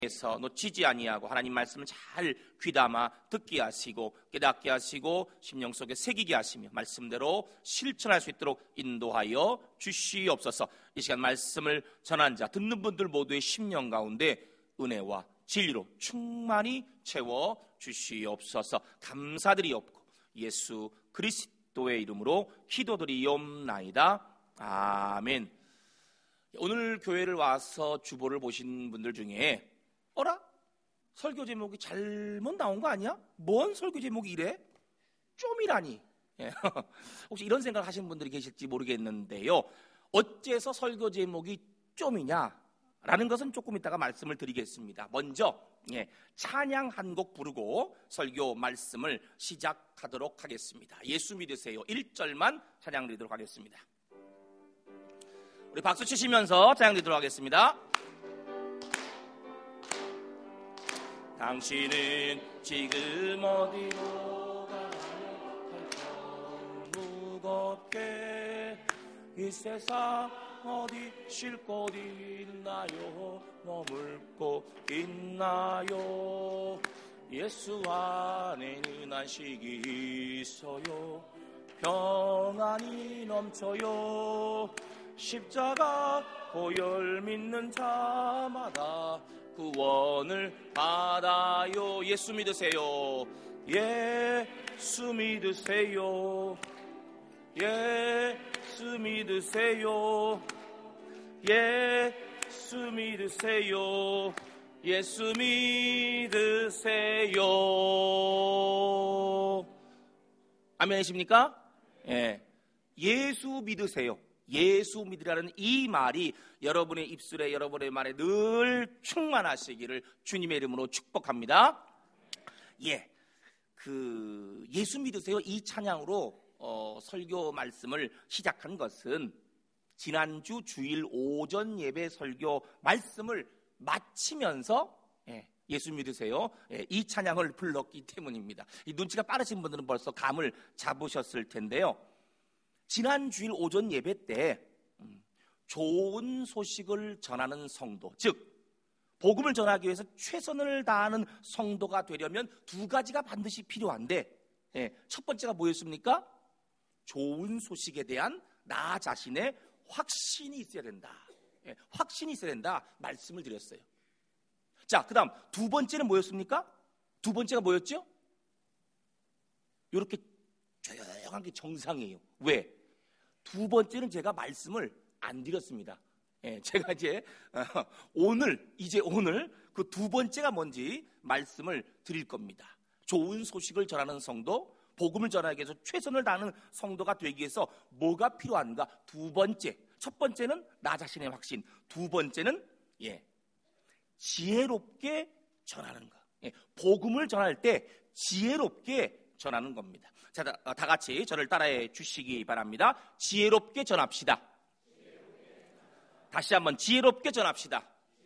에서 놓치지 아니하고 하나님 말씀을 잘 귀담아 듣게 하시고 깨닫게 하시고 심령 속에 새기게 하시며 말씀대로 실천할 수 있도록 인도하여 주시옵소서. 이 시간 말씀을 전한 자 듣는 분들 모두의 심령 가운데 은혜와 진리로 충만히 채워 주시옵소서. 감사드리옵고 예수 그리스도의 이름으로 기도드리옵나이다. 아멘. 오늘 교회를 와서 주보를 보신 분들 중에 어라? 설교 제목이 잘못 나온 거 아니야? 뭔 설교 제목이 이래? 좀이라니. 혹시 이런 생각을 하시는 분들이 계실지 모르겠는데요, 어째서 설교 제목이 좀이냐? 라는 것은 조금 이따가 말씀을 드리겠습니다. 먼저 찬양 한 곡 부르고 설교 말씀을 시작하도록 하겠습니다. 예수 믿으세요 1절만 찬양 드리도록 하겠습니다. 우리 박수 치시면서 찬양 드리도록 하겠습니다. 당신은 지금 어디로 가나요? 무겁게 이 세상 어디 쉴 곳 있나요? 머물 곳 있나요? 예수 안에는 안식이 있어요. 평안이 넘쳐요. 십자가 보혈 믿는 자마다 구원을 받아요. 예수 믿으세요. 예수 믿으세요. 예수 믿으세요. 예수 믿으세요. 예수 믿으세요. 아멘이십니까? 예수 믿으세요. 예수 믿으라는 이 말이 여러분의 입술에, 여러분의 말에 늘 충만하시기를 주님의 이름으로 축복합니다. 예수 믿으세요 이 찬양으로 설교 말씀을 시작한 것은 지난주 주일 오전 예배 설교 말씀을 마치면서 예수 믿으세요 이 찬양을 불렀기 때문입니다. 이 눈치가 빠르신 분들은 벌써 감을 잡으셨을 텐데요, 지난 주일 오전 예배 때 좋은 소식을 전하는 성도, 즉 복음을 전하기 위해서 최선을 다하는 성도가 되려면 두 가지가 반드시 필요한데, 첫 번째가 뭐였습니까? 좋은 소식에 대한 나 자신의 확신이 있어야 된다. 확신이 있어야 된다 말씀을 드렸어요. 자, 그 다음 두 번째는 뭐였습니까? 두 번째가 뭐였죠? 이렇게 조용한 게 정상이에요. 왜? 두 번째는 제가 말씀을 안 드렸습니다. 제가 이제 오늘 그 두 번째가 뭔지 말씀을 드릴 겁니다. 좋은 소식을 전하는 성도, 복음을 전하기 위해서 최선을 다하는 성도가 되기 위해서 뭐가 필요한가? 두 번째, 첫 번째는 나 자신의 확신, 두 번째는 지혜롭게 전하는 것. 복음을 전할 때 지혜롭게 전하는 겁니다. 자, 다 같이 저를 따라해 주시기 바랍니다. 지혜롭게 전합시다. 다시 한번 지혜롭게 전합시다.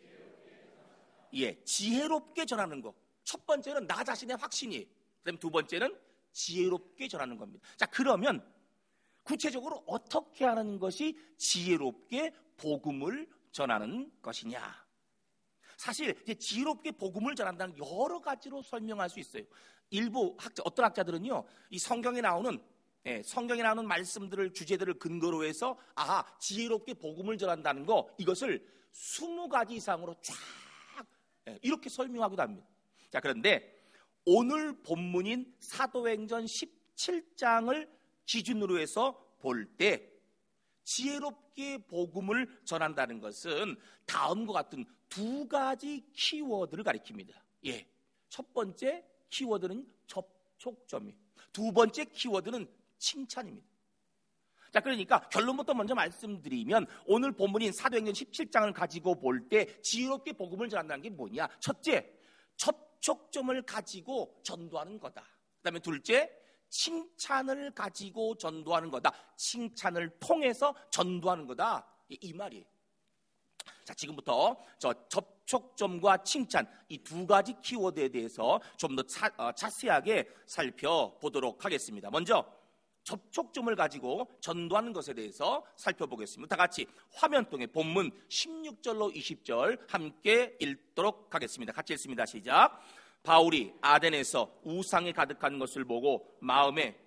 지혜롭게 전하는 거. 첫 번째는 나 자신의 확신이, 그다음에 두 번째는 지혜롭게 전하는 겁니다. 자, 그러면 구체적으로 어떻게 하는 것이 지혜롭게 복음을 전하는 것이냐? 사실 이제 지혜롭게 복음을 전한다는 여러 가지로 설명할 수 있어요. 일부 어떤 학자들은요, 이 성경에 나오는 말씀들을, 주제들을 근거로 해서 지혜롭게 복음을 전한다는 거, 이것을 20가지 이상으로 쫙 이렇게 설명하기도 합니다. 자, 그런데 오늘 본문인 사도행전 17장을 기준으로 해서 볼 때 지혜롭게 복음을 전한다는 것은 다음과 같은 두 가지 키워드를 가리킵니다. 첫 번째 키워드는 접촉점이에요. 두 번째 키워드는 칭찬입니다. 자, 그러니까 결론부터 먼저 말씀드리면 오늘 본문인 사도행전 17장을 가지고 볼 때 지혜롭게 복음을 전한다는 게 뭐냐? 첫째, 접촉점을 가지고 전도하는 거다. 그 다음에 둘째, 칭찬을 가지고 전도하는 거다. 칭찬을 통해서 전도하는 거다. 이 말이에요. 자, 지금부터 저 접촉점과 칭찬, 이 두 가지 키워드에 대해서 좀 더 자세하게 살펴보도록 하겠습니다. 먼저 접촉점을 가지고 전도하는 것에 대해서 살펴보겠습니다. 다 같이 화면통에 본문 16절로 20절 함께 읽도록 하겠습니다. 같이 읽습니다. 시작. 바울이 아덴에서 우상이 가득한 것을 보고 마음에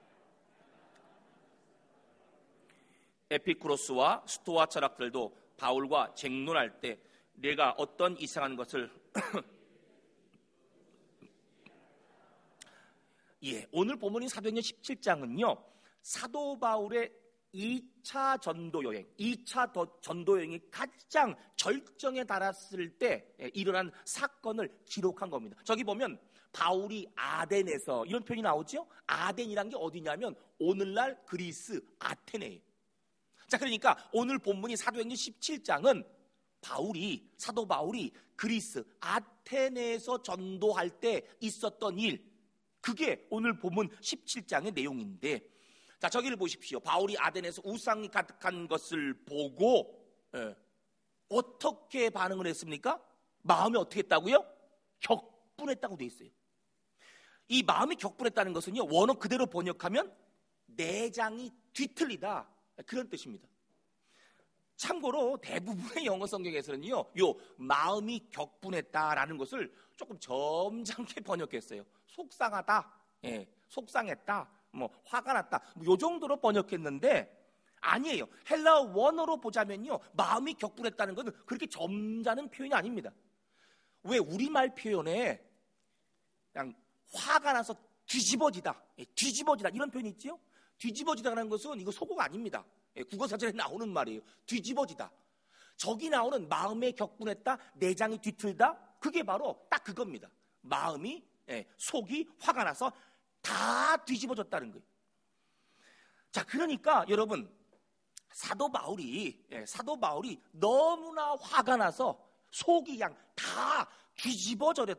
에피쿠로스와 스토아 철학들도 바울과 쟁론할 때 내가 어떤 이상한 것을 오늘 본문인 사도행전 17장은요 사도 바울의 2차 전도 여행, 2차 전도 여행이 가장 절정에 달했을 때 일어난 사건을 기록한 겁니다. 저기 보면 바울이 아덴에서 이런 표현이 나오죠. 아덴이란 게 어디냐면 오늘날 그리스 아테네예요. 자, 그러니까 오늘 본문이 사도행전 17장은 사도 바울이 그리스 아테네에서 전도할 때 있었던 일, 그게 오늘 본문 17장의 내용인데, 자, 저기를 보십시오. 바울이 아덴에서 우상이 가득한 것을 보고 어떻게 반응을 했습니까? 마음이 어떻게 했다고요? 격분했다고 돼 있어요. 이 마음이 격분했다는 것은요, 원어 그대로 번역하면 내장이 뒤틀리다, 그런 뜻입니다. 참고로 대부분의 영어 성경에서는요, 요 마음이 격분했다라는 것을 조금 점잖게 번역했어요. 속상하다, 속상했다, 화가 났다, 요 정도로 번역했는데 아니에요. 헬라어 원어로 보자면요, 마음이 격분했다는 것은 그렇게 점잖은 표현이 아닙니다. 왜 우리말 표현에 그냥 화가 나서 뒤집어지다 이런 표현이 있지요? 뒤집어지다라는 것은 이거 속어가 아닙니다. 국어사전에 나오는 말이에요. 뒤집어지다. 저기 나오는 마음에 격분했다, 내장이 뒤틀다, 그게 바로 딱 그겁니다. 마음이, 속이 화가 나서 다 뒤집어졌다는 거예요. 자, 그러니까 여러분, 사도 바울이 너무나 화가 나서 속이 그냥 다 뒤집어져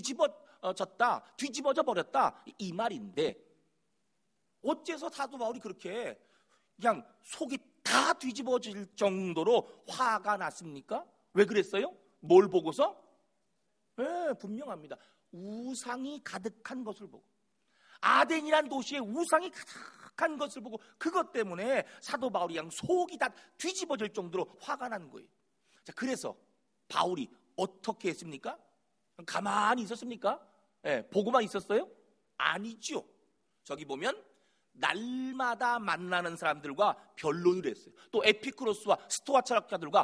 버렸다, 이 말인데, 어째서 사도 바울이 그렇게 그냥 속이 다 뒤집어질 정도로 화가 났습니까? 왜 그랬어요? 뭘 보고서? 분명합니다. 우상이 가득한 것을 보고, 아덴이란 도시에 우상이 가득한 것을 보고, 그것 때문에 사도 바울이 그냥 속이 다 뒤집어질 정도로 화가 난 거예요. 자, 그래서 바울이 어떻게 했습니까? 가만히 있었습니까? 보고만 있었어요? 아니죠. 저기 보면 날마다 만나는 사람들과 변론을 했어요. 또 에피쿠로스와 스토아 철학자들과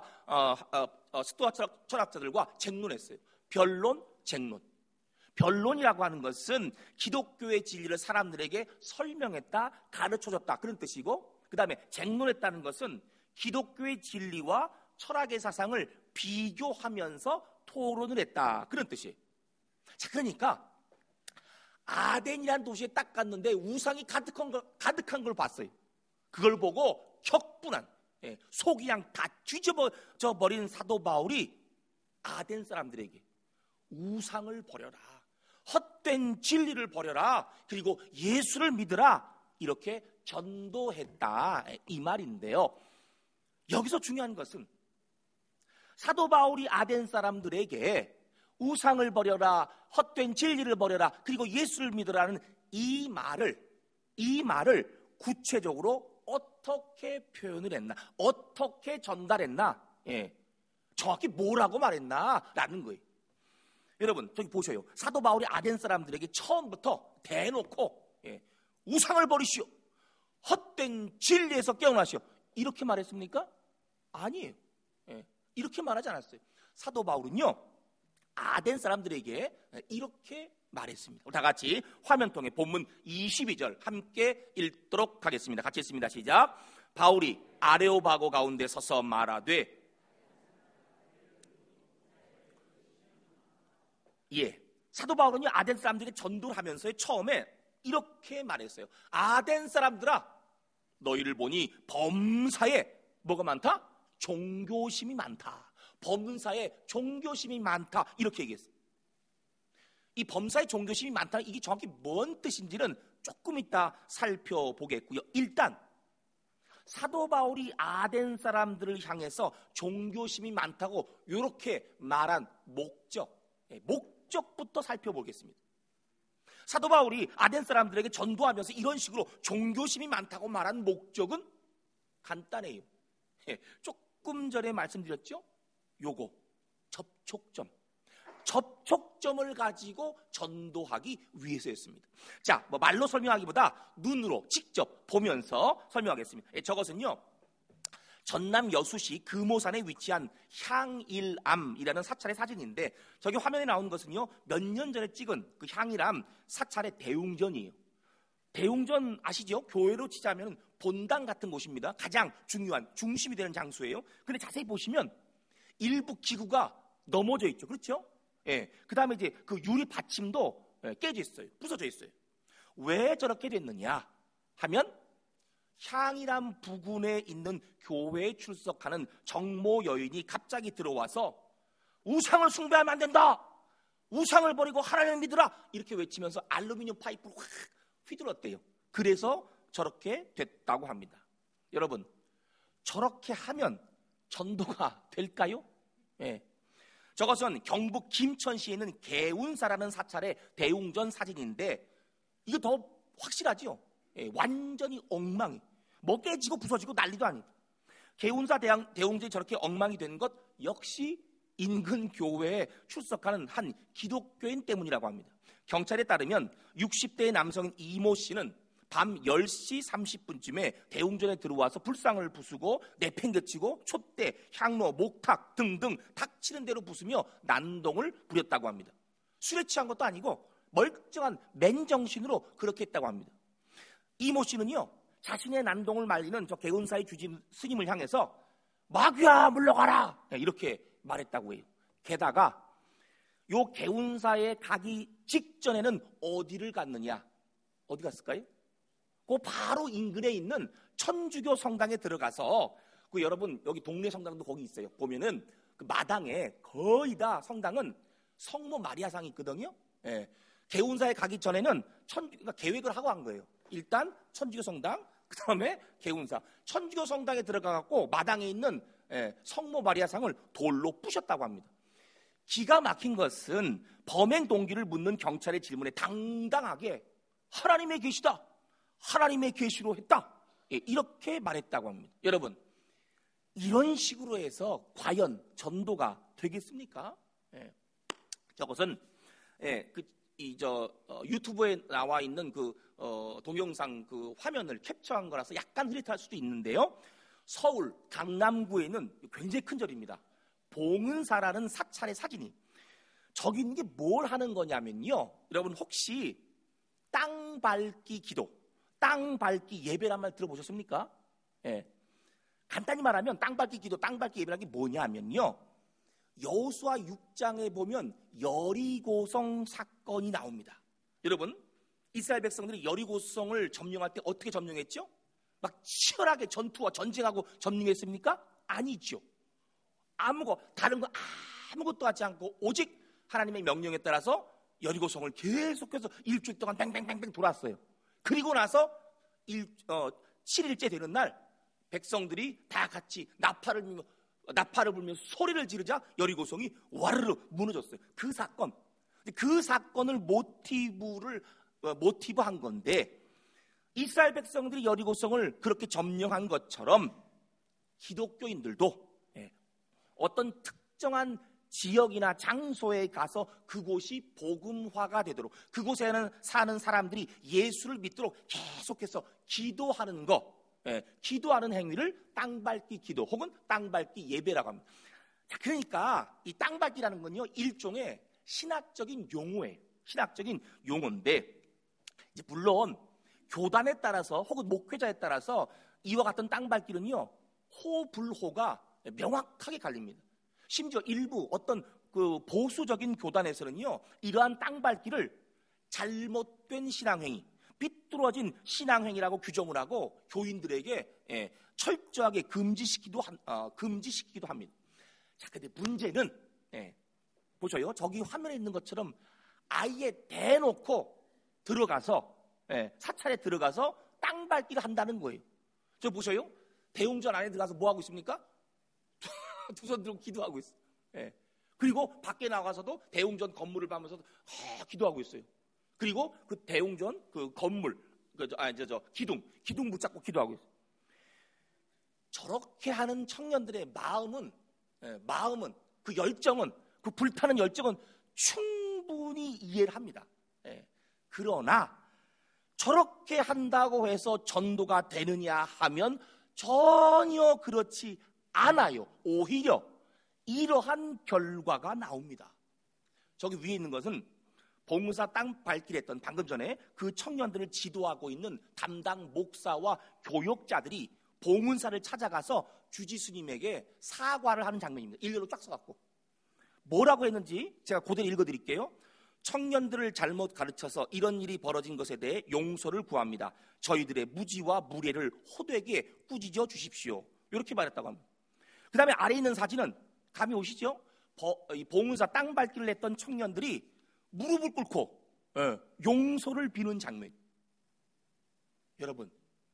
쟁론했어요. 변론, 쟁론. 변론이라고 하는 것은 기독교의 진리를 사람들에게 설명했다, 가르쳐줬다, 그런 뜻이고, 그 다음에 쟁론했다는 것은 기독교의 진리와 철학의 사상을 비교하면서 토론을 했다, 그런 뜻이에요. 자, 그러니까 아덴이라는 도시에 딱 갔는데 우상이 가득한 걸 봤어요. 그걸 보고 격분한, 속이 그냥 다 뒤집어져 버린 사도 바울이 아덴 사람들에게 우상을 버려라, 헛된 진리를 버려라, 그리고 예수를 믿으라, 이렇게 전도했다, 이 말인데요. 여기서 중요한 것은 사도 바울이 아덴 사람들에게 우상을 버려라, 헛된 진리를 버려라, 그리고 예수를 믿으라는 이 말을 구체적으로 어떻게 표현을 했나, 어떻게 전달했나, 정확히 뭐라고 말했나라는 거예요. 여러분, 저기 보셔요. 사도 바울이 아덴 사람들에게 처음부터 대놓고 우상을 버리시오, 헛된 진리에서 깨어나시오, 이렇게 말했습니까? 아니에요. 이렇게 말하지 않았어요. 사도 바울은요, 아덴 사람들에게 이렇게 말했습니다. 다 같이 화면통에 본문 22절 함께 읽도록 하겠습니다. 같이 읽습니다. 시작. 바울이 아레오바고 가운데 서서 말하되, 사도 바울은요, 아덴 사람들에게 전도를 하면서 처음에 이렇게 말했어요. 아덴 사람들아, 너희를 보니 범사에 뭐가 많다? 종교심이 많다. 범사에 종교심이 많다, 이렇게 얘기했어요. 이 범사에 종교심이 많다, 이게 정확히 뭔 뜻인지는 조금 이따 살펴보겠고요. 일단 사도 바울이 아덴 사람들을 향해서 종교심이 많다고 이렇게 말한 목적부터 살펴보겠습니다. 사도 바울이 아덴 사람들에게 전도하면서 이런 식으로 종교심이 많다고 말한 목적은 간단해요. 조금 전에 말씀드렸죠? 요거 접촉점을 가지고 전도하기 위해서였습니다. 자, 뭐 말로 설명하기보다 눈으로 직접 보면서 설명하겠습니다. 저것은요, 전남 여수시 금오산에 위치한 향일암이라는 사찰의 사진인데, 저기 화면에 나온 것은요, 몇 년 전에 찍은 그 향일암 사찰의 대웅전이에요. 대웅전 아시죠? 교회로 치자면 본당 같은 곳입니다. 가장 중요한 중심이 되는 장소예요. 근데 자세히 보시면 일부 기구가 넘어져 있죠. 그렇죠? 예. 그 다음에 이제 그 유리 받침도 깨져 있어요. 부서져 있어요. 왜 저렇게 됐느냐 하면, 향일암 부근에 있는 교회에 출석하는 정모 여인이 갑자기 들어와서 우상을 숭배하면 안 된다, 우상을 버리고 하나님을 믿으라, 이렇게 외치면서 알루미늄 파이프를 확 휘둘렀대요. 그래서 저렇게 됐다고 합니다. 여러분, 저렇게 하면 전도가 될까요? 예. 저것은 경북 김천시에 있는 개운사라는 사찰의 대웅전 사진인데, 이거 더 확실하죠? 예, 완전히 엉망이, 뭐 깨지고 부서지고 난리도 아니고. 개운사 대웅전이 저렇게 엉망이 된 것 역시 인근 교회에 출석하는 한 기독교인 때문이라고 합니다. 경찰에 따르면 60대의 남성인 이모 씨는 밤 10시 30분쯤에 대웅전에 들어와서 불상을 부수고 내팽개치고 촛대, 향로, 목탁 등등 닥치는 대로 부수며 난동을 부렸다고 합니다. 술에 취한 것도 아니고 멀쩡한 맨정신으로 그렇게 했다고 합니다. 이모 씨는요, 자신의 난동을 말리는 저 개운사의 주임 스님을 향해서 마귀야 물러가라, 이렇게 말했다고 해요. 게다가 요 개운사에 가기 직전에는 어디를 갔느냐? 어디 갔을까요? 그 바로 인근에 있는 천주교 성당에 들어가서, 그 여러분 여기 동네 성당도 거기 있어요. 보면은 그 마당에 거의 다 성당은 성모 마리아상이 있거든요. 예. 개운사에 가기 전에는 그러니까 계획을 하고 한 거예요. 일단 천주교 성당, 그 다음에 개운사. 천주교 성당에 들어가갖고 마당에 있는 성모 마리아상을 돌로 부셨다고 합니다. 기가 막힌 것은 범행 동기를 묻는 경찰의 질문에 당당하게 하나님의 계시다, 하나님의 계시로 했다, 이렇게 말했다고 합니다. 여러분, 이런 식으로 해서 과연 전도가 되겠습니까? 저것은 유튜브에 나와 있는 그 동영상 그 화면을 캡처한 거라서 약간 흐릿할 수도 있는데요. 서울 강남구에 있는 굉장히 큰 절입니다. 봉은사라는 사찰의 사진이, 저기 있는 게 뭘 하는 거냐면요, 여러분 혹시 땅 밟기 기도, 땅 밟기 예배란 말 들어보셨습니까? 예. 간단히 말하면 땅 밟기 기도, 땅 밟기 예배란 게 뭐냐면요, 여호수아 6장에 보면 여리고성 사건이 나옵니다. 여러분, 이스라엘 백성들이 여리고성을 점령할 때 어떻게 점령했죠? 막 치열하게 전투와 전쟁하고 점령했습니까? 아니죠. 다른 거 아무것도 하지 않고 오직 하나님의 명령에 따라서 여리고성을 계속해서 일주일 동안 뱅뱅뱅뱅 돌았어요. 그리고 나서 7일째 되는 날 백성들이 다 같이 나팔을 불면서 소리를 지르자 여리고성이 와르르 무너졌어요. 그 사건을 모티브한 건데, 이스라엘 백성들이 여리고성을 그렇게 점령한 것처럼 기독교인들도 어떤 특정한 지역이나 장소에 가서 그곳이 복음화가 되도록, 그곳에는 사는 사람들이 예수를 믿도록 계속해서 기도하는 기도하는 행위를 땅밟기 기도 혹은 땅밟기 예배라고 합니다. 자, 그러니까 이 땅밟기라는 건요, 일종의 신학적인 용어예요. 신학적인 용어인데, 이제 물론 교단에 따라서 혹은 목회자에 따라서 이와 같은 땅밟기는요, 호불호가 명확하게 갈립니다. 심지어 일부 어떤 그 보수적인 교단에서는요, 이러한 땅밟기를 잘못된 신앙행위, 삐뚤어진 신앙행위라고 규정을 하고 교인들에게 철저하게 금지시키기도 합니다. 자, 근데 문제는 보셔요. 저기 화면에 있는 것처럼 아예 대놓고 들어가서 사찰에 들어가서 땅밟기를 한다는 거예요. 저 보셔요. 대웅전 안에 들어가서 뭐 하고 있습니까? 두 손 들고 기도하고 있어요. 그리고 밖에 나가서도 대웅전 건물을 보면서도 기도하고 있어요. 그리고 그 대웅전 그 건물 기둥 붙잡고 기도하고 있어요. 저렇게 하는 청년들의 마음은 그 열정은, 그 불타는 열정은 충분히 이해를 합니다. 그러나 저렇게 한다고 해서 전도가 되느냐 하면 전혀 그렇지 않아요. 오히려 이러한 결과가 나옵니다. 저기 위에 있는 것은 봉사 땅 밟기를 했던, 방금 전에 그 청년들을 지도하고 있는 담당 목사와 교역자들이 봉은사를 찾아가서 주지스님에게 사과를 하는 장면입니다. 일렬로 쫙 써갖고 뭐라고 했는지 제가 그대로 읽어드릴게요. 청년들을 잘못 가르쳐서 이런 일이 벌어진 것에 대해 용서를 구합니다. 저희들의 무지와 무례를 호되게 꾸짖어 주십시오. 이렇게 말했다고 합니다. 그 다음에 아래에 있는 사진은 감이 오시죠? 봉은사 땅 밟기를 했던 청년들이 무릎을 꿇고 용서를 비는 장면. 여러분,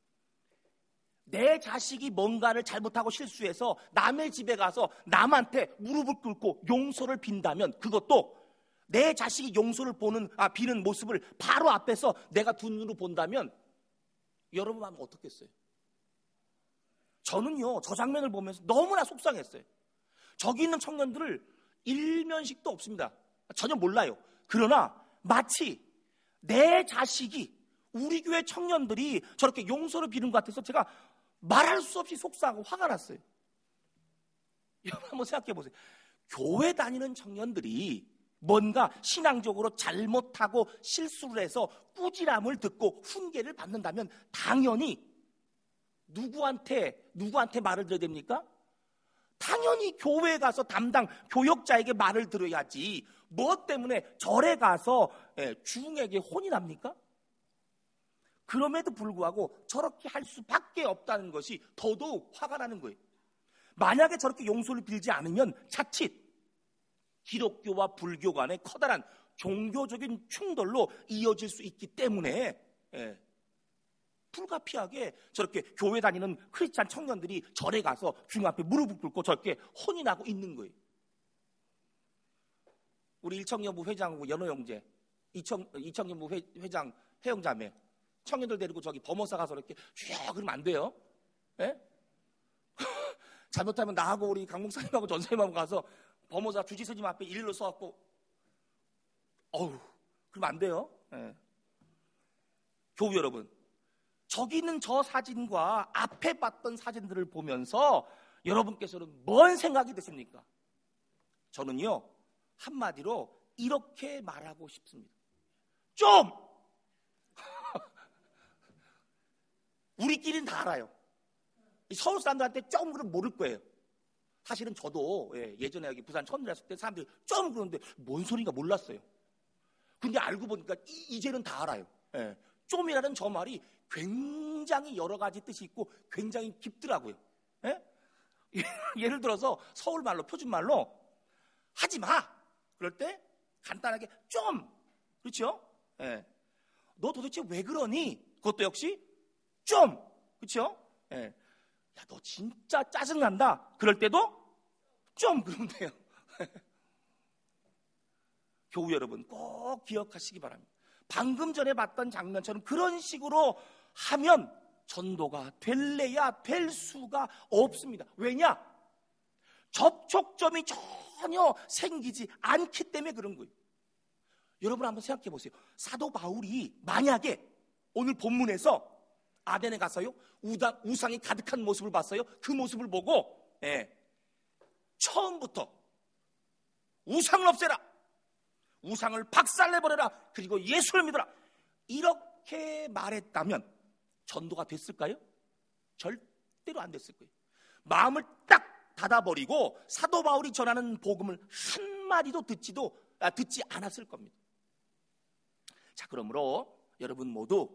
내 자식이 뭔가를 잘못하고 실수해서 남의 집에 가서 남한테 무릎을 꿇고 용서를 빈다면, 그것도 내 자식이 용서를 비는 모습을 바로 앞에서 내가 두 눈으로 본다면 여러분 마음은 어떻겠어요? 저는요, 저 장면을 보면서 너무나 속상했어요. 저기 있는 청년들을 일면식도 없습니다. 전혀 몰라요. 그러나 마치 내 자식이, 우리 교회 청년들이 저렇게 용서를 비는 것 같아서 제가 말할 수 없이 속상하고 화가 났어요. 여러분 한번 생각해 보세요. 교회 다니는 청년들이 뭔가 신앙적으로 잘못하고 실수를 해서 꾸지람을 듣고 훈계를 받는다면 당연히 누구한테 말을 들어야 됩니까? 당연히 교회에 가서 담당 교역자에게 말을 들어야지. 뭐 때문에 절에 가서 주흥에게 혼이 납니까? 그럼에도 불구하고 저렇게 할 수밖에 없다는 것이 더더욱 화가 나는 거예요. 만약에 저렇게 용서를 빌지 않으면 자칫 기독교와 불교 간의 커다란 종교적인 충돌로 이어질 수 있기 때문에 불가피하게 저렇게 교회 다니는 크리스찬 청년들이 절에 가서 주님 앞에 무릎을 꿇고 저렇게 혼이 나고 있는 거예요. 우리 일청년부 회장하고 연호 형제, 이청년부 회장 해영자매, 청년들 데리고 저기 범어사 가서 이렇게 쭉 그러면 안 돼요. 잘못하면 나하고 우리 강 목사님하고 전사님하고 가서 범어사 주지스님 앞에 일일로 서갖고 그러면 안 돼요. 교우 여러분, 저기 있는 저 사진과 앞에 봤던 사진들을 보면서 여러분께서는 뭔 생각이 드십니까? 저는요, 한마디로 이렇게 말하고 싶습니다. 좀! 우리끼리는 다 알아요. 서울 사람들한테 좀 그럼 모를 거예요. 사실은 저도 예전에 여기 부산 천주에 왔을 때 사람들이 좀 그러는데 뭔 소리인가 몰랐어요. 근데 알고 보니까 이제는 다 알아요. 좀이라는 저 말이 굉장히 여러 가지 뜻이 있고 굉장히 깊더라고요. 예를 들어서 서울말로, 표준말로 하지 마! 그럴 때 간단하게 좀! 그렇죠? 너 도대체 왜 그러니? 그것도 역시 좀! 그렇죠? 야, 너 진짜 짜증난다. 그럴 때도 좀 그러면 돼요. 교우 여러분 꼭 기억하시기 바랍니다. 방금 전에 봤던 장면처럼 그런 식으로 하면 전도가 될래야 될 수가 없습니다. 왜냐? 접촉점이 전혀 생기지 않기 때문에 그런 거예요. 여러분 한번 생각해 보세요. 사도 바울이 만약에 오늘 본문에서 아덴에 가서요, 우상이 가득한 모습을 봤어요. 그 모습을 보고 처음부터 우상을 없애라, 우상을 박살내버려라, 그리고 예수를 믿어라, 이렇게 말했다면 전도가 됐을까요? 절대로 안 됐을 거예요. 마음을 딱 닫아버리고 사도 바울이 전하는 복음을 한마디도 듣지 않았을 겁니다. 자, 그러므로 여러분 모두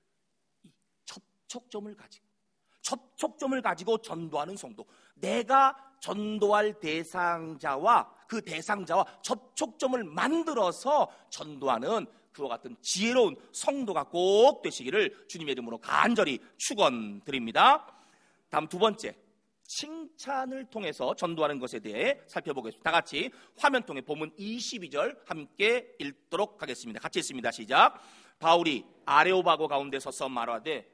접촉점을 가지고 전도하는 성도, 내가 전도할 대상자와 그 대상자와 접촉점을 만들어서 전도하는 그와 같은 지혜로운 성도가 꼭 되시기를 주님의 이름으로 간절히 축원드립니다. 다음 두 번째, 칭찬을 통해서 전도하는 것에 대해 살펴보겠습니다. 다 같이 화면 통해 본문 22절 함께 읽도록 하겠습니다. 같이 읽습니다. 시작. 바울이 아레오바고 가운데 서서 말하되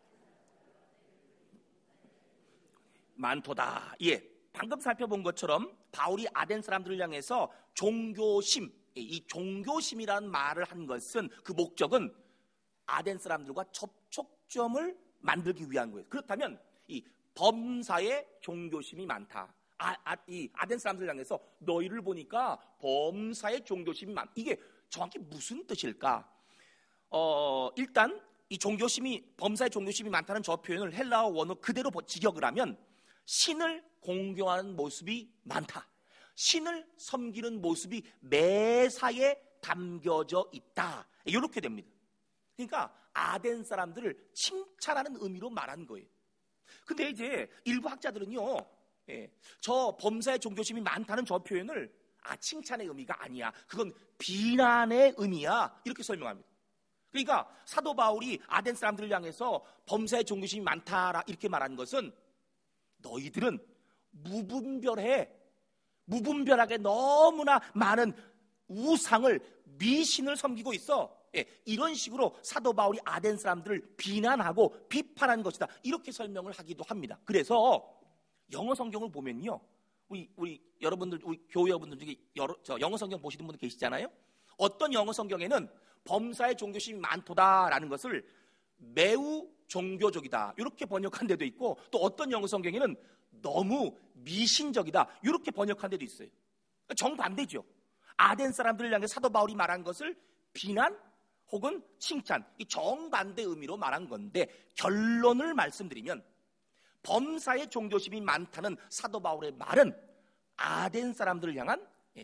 많도다. 예, 방금 살펴본 것처럼 바울이 아덴 사람들을 향해서 종교심, 이 종교심이라는 말을 한 것은 그 목적은 아덴 사람들과 접촉점을 만들기 위한 거예요. 그렇다면 이 범사에 종교심이 많다. 이 아덴 사람들을 향해서 너희를 보니까 범사에 종교심이 많다. 이게 정확히 무슨 뜻일까? 일단 이 종교심이 범사에 종교심이 많다는 저 표현을 헬라어 원어 그대로 직역을 하면 신을 공경하는 모습이 많다. 신을 섬기는 모습이 매사에 담겨져 있다. 이렇게 됩니다. 그러니까 아덴 사람들을 칭찬하는 의미로 말한 거예요. 근데 이제 일부 학자들은요, 저 범사에 종교심이 많다는 저 표현을 칭찬의 의미가 아니야. 그건 비난의 의미야. 이렇게 설명합니다. 그러니까 사도 바울이 아덴 사람들을 향해서 범사에 종교심이 많다 이렇게 말한 것은 너희들은 무분별하게 너무나 많은 우상을 미신을 섬기고 있어. 이런 식으로 사도 바울이 아덴 사람들을 비난하고 비판한 것이다. 이렇게 설명을 하기도 합니다. 그래서 영어 성경을 보면요, 우리 여러분들, 우리 교회 여러분들 중에 영어 성경 보시는 분들 계시잖아요. 어떤 영어 성경에는 범사에 종교심이 많도다라는 것을 매우 종교적이다 이렇게 번역한 데도 있고, 또 어떤 영어 성경에는 너무 미신적이다 이렇게 번역한 데도 있어요. 정반대죠. 아덴 사람들을 향해 사도 바울이 말한 것을 비난 혹은 칭찬, 이 정반대 의미로 말한 건데, 결론을 말씀드리면 범사에 종교심이 많다는 사도 바울의 말은 아덴 사람들을 향한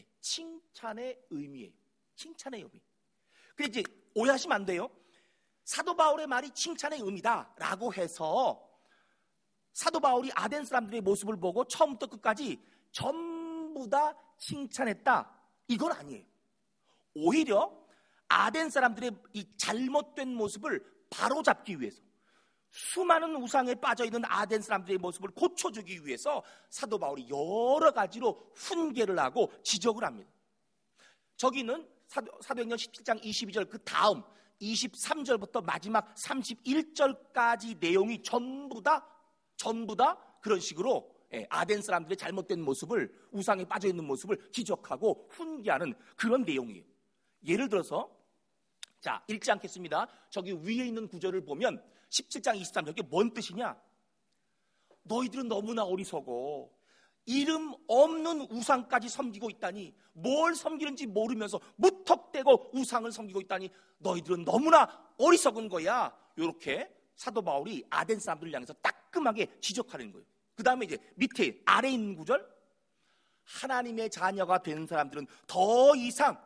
칭찬의 의미예요. 칭찬의 의미. 그래서 이제 오해하시면 안 돼요. 사도 바울의 말이 칭찬의 의미다라고 해서 사도 바울이 아덴 사람들의 모습을 보고 처음부터 끝까지 전부 다 칭찬했다, 이건 아니에요. 오히려 아덴 사람들의 이 잘못된 모습을 바로잡기 위해서, 수많은 우상에 빠져있는 아덴 사람들의 모습을 고쳐주기 위해서 사도 바울이 여러 가지로 훈계를 하고 지적을 합니다. 저기는 사도행전 17장 22절 그 다음 23절부터 마지막 31절까지 내용이 전부 다 그런 식으로 아덴 사람들의 잘못된 모습을, 우상에 빠져있는 모습을 지적하고 훈계하는 그런 내용이에요. 예를 들어서 읽지 않겠습니다. 저기 위에 있는 구절을 보면 17장 23절, 이게 뭔 뜻이냐? 너희들은 너무나 어리석어 이름 없는 우상까지 섬기고 있다니, 뭘 섬기는지 모르면서 무턱대고 우상을 섬기고 있다니 너희들은 너무나 어리석은 거야. 이렇게 사도 바울이 아덴 사람들을 향해서 따끔하게 지적하는 거예요. 그 다음에 이제 밑에 아래 있는 구절, 하나님의 자녀가 된 사람들은 더 이상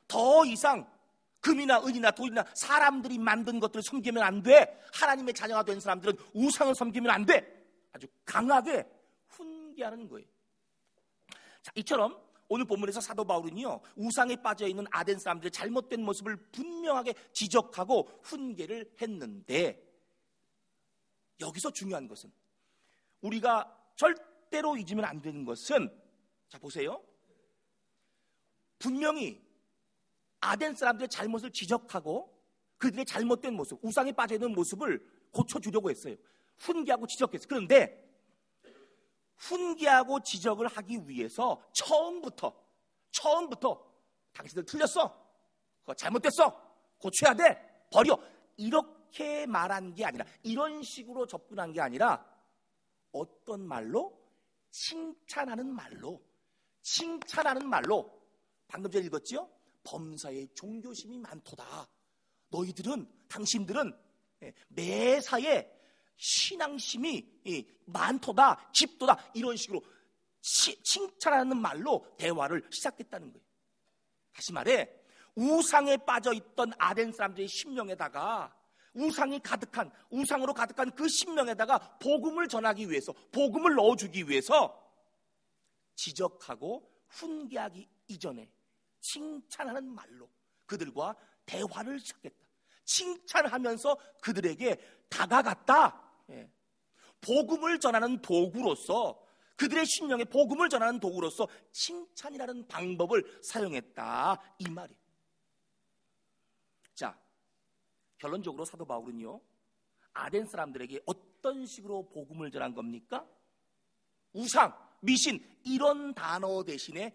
금이나 은이나 돈이나 사람들이 만든 것들을 섬기면 안 돼. 하나님의 자녀가 된 사람들은 우상을 섬기면 안 돼. 아주 강하게 훈계하는 거예요. 자, 이처럼 오늘 본문에서 사도 바울은요, 우상에 빠져있는 아덴 사람들의 잘못된 모습을 분명하게 지적하고 훈계를 했는데, 여기서 중요한 것은, 우리가 절대로 잊으면 안 되는 것은, 자 보세요, 분명히 아덴 사람들의 잘못을 지적하고 그들의 잘못된 모습, 우상에 빠져있는 모습을 고쳐주려고 했어요. 훈계하고 지적했어요. 그런데 훈계하고 지적을 하기 위해서 처음부터 당신들 틀렸어, 그거 잘못됐어, 고쳐야 돼, 버려, 이렇게 말한 게 아니라, 이런 식으로 접근한 게 아니라 어떤 말로? 칭찬하는 말로 방금 전에 읽었지요? 범사에 종교심이 많도다. 당신들은 매사에 신앙심이 많도다, 깊도다, 이런 식으로 칭찬하는 말로 대화를 시작했다는 거예요. 다시 말해, 우상에 빠져있던 아덴 사람들의 심령에다가, 우상으로 가득한 그 심령에다가 복음을 전하기 위해서, 복음을 넣어주기 위해서 지적하고 훈계하기 이전에 칭찬하는 말로 그들과 대화를 시작했다. 칭찬하면서 그들에게 다가갔다. 복음을 전하는 도구로서, 그들의 심령에 복음을 전하는 도구로서 칭찬이라는 방법을 사용했다, 이 말이에요. 자, 결론적으로 사도 바울은요, 아덴 사람들에게 어떤 식으로 복음을 전한 겁니까? 우상, 미신, 이런 단어 대신에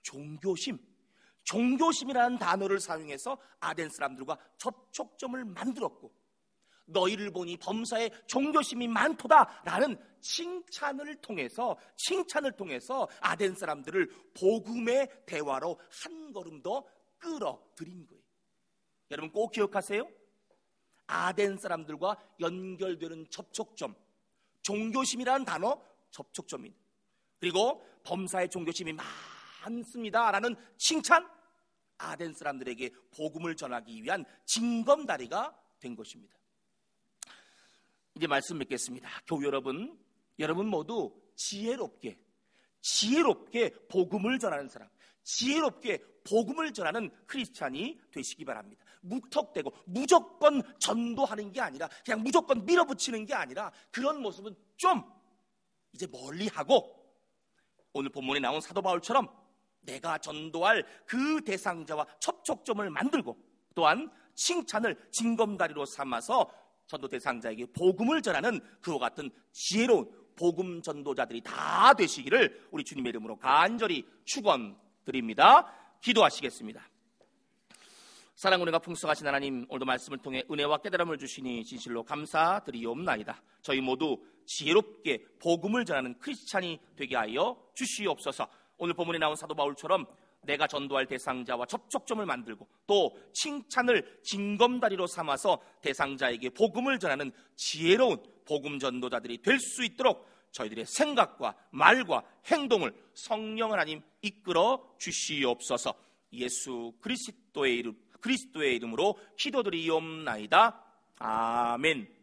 종교심이라는 단어를 사용해서 아덴 사람들과 접촉점을 만들었고, 너희를 보니 범사에 종교심이 많도다라는 칭찬을 통해서 아덴 사람들을 복음의 대화로 한 걸음 더 끌어들인 거예요. 여러분 꼭 기억하세요. 아덴 사람들과 연결되는 접촉점, 종교심이라는 단어, 접촉점입니다. 그리고 범사에 종교심이 많습니다라는 칭찬, 아덴 사람들에게 복음을 전하기 위한 징검다리가 된 것입니다. 이제 말씀 맺겠습니다. 교우 여러분 모두 지혜롭게 복음을 전하는 사람, 지혜롭게 복음을 전하는 크리스찬이 되시기 바랍니다. 무턱대고 무조건 전도하는 게 아니라, 그냥 무조건 밀어붙이는 게 아니라, 그런 모습은 좀 이제 멀리하고, 오늘 본문에 나온 사도 바울처럼 내가 전도할 그 대상자와 접촉점을 만들고, 또한 칭찬을 징검다리로 삼아서 전도 대상자에게 복음을 전하는 그와 같은 지혜로운 복음 전도자들이 다 되시기를 우리 주님의 이름으로 간절히 축원드립니다. 기도하시겠습니다. 사랑과 은혜가 풍성하신 하나님, 오늘도 말씀을 통해 은혜와 깨달음을 주시니 진실로 감사드리옵나이다. 저희 모두 지혜롭게 복음을 전하는 크리스찬이 되게 하여 주시옵소서. 오늘 본문에 나온 사도 바울처럼 내가 전도할 대상자와 접촉점을 만들고, 또 칭찬을 징검다리로 삼아서 대상자에게 복음을 전하는 지혜로운 복음 전도자들이 될 수 있도록 저희들의 생각과 말과 행동을 성령 하나님 이끌어 주시옵소서. 예수 그리스도의 이름으로 기도드리옵나이다. 아멘.